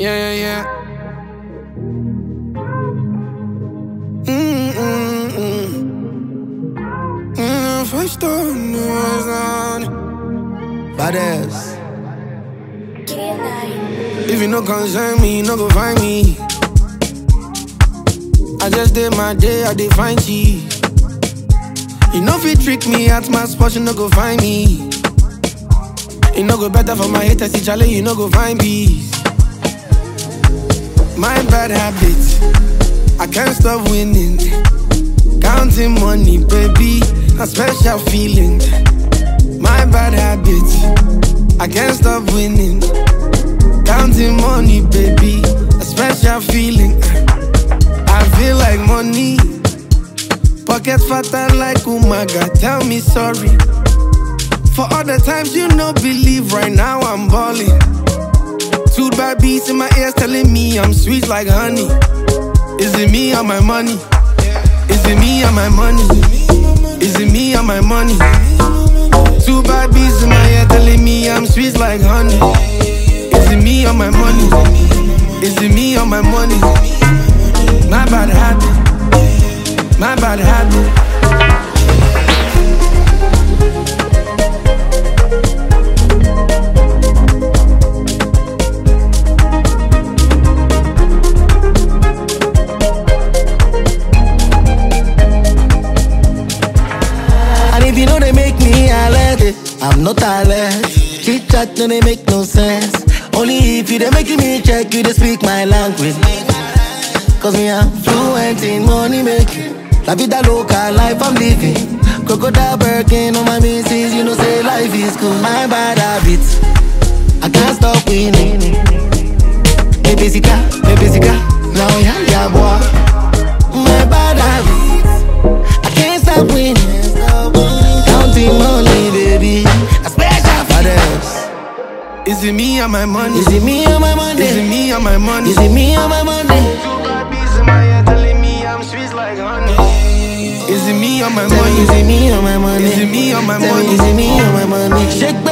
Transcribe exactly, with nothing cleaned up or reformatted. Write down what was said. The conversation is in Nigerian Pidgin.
Yeah, yeah, yeah. Mm-mm-mm. Mm, first time was on. Badass. If you no concern me, you no go find me. I just did my day, I did find cheese. You know if you trick me at my spot, you no go find me. You no go better for my haters, see Charlie, you no go find peace. My bad habits, I can't stop winning. Counting money, baby, a special feeling. My bad habits, I can't stop winning. Counting money, baby, a special feeling. I feel like money, pocket fatter like Umaga. Tell me sorry for all the times you no believe. Right now I'm balling. Two bad beats in my ears telling me I'm sweet like honey. Is it me or my money? Is it me or my money? Is it me or my money? Two bad beats in my ear telling me I'm sweet like honey. Is it me or my money? Is it me or my money? My bad habit, my bad habit. If you know they make me alert, I'm not alert. Chit chat no they make no sense. Only if you they making me check, you they speak my language. Cause me I'm fluent in money making. La vida loca, life I'm living. Crocodile Birkin on my missus, you know say life is good. My bad habits, I can't stop winning. Me physical, me physical, now yeah, yeah boy. My bad habits, I can't stop winning. Money, baby, a special Badass. Is it me or my money? Is it me or my money? Is it me or my money? Is it me or my money? Two bad beats in my ear telling me I'm sweet like honey. Is it me or my Tell money? me, is it me or my money? Is it me or my Tell money? me, is it me or my money? Shake